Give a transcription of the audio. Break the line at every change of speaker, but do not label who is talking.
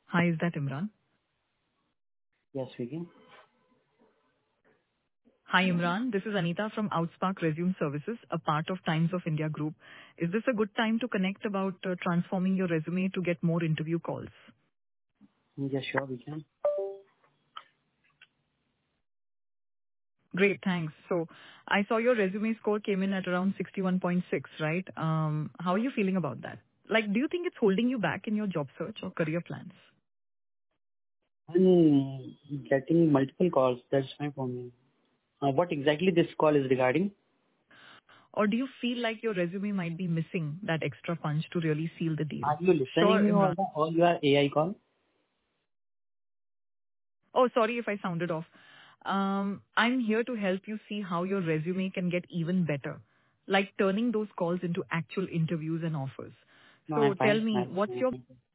Hi, is that Imran?
Yes, speaking.
Hi, Imran. This is Anita from Outspark Resume Services, a part of Times of India Group. Is this a good time to connect about transforming your resume to get more interview calls?
Yes, sure, we can.
Great, thanks. So I saw your resume score came in at around 61.6, right? How are you feeling about that? Like, do you think it's holding you back in your job search or career plans?
I'm getting multiple calls. That's fine for me. What exactly this call is regarding?
Or do you feel like your resume might be missing that extra punch to really seal the deal?
Are you
Sure,
listening me
Imran.
or you are AI call?
Oh, sorry if I sounded off. I'm here to help you see how your resume can get even better, like turning those calls into actual interviews and offers.
No,
So
I'm
tell
fine.
me,
I'm
what's your
listening.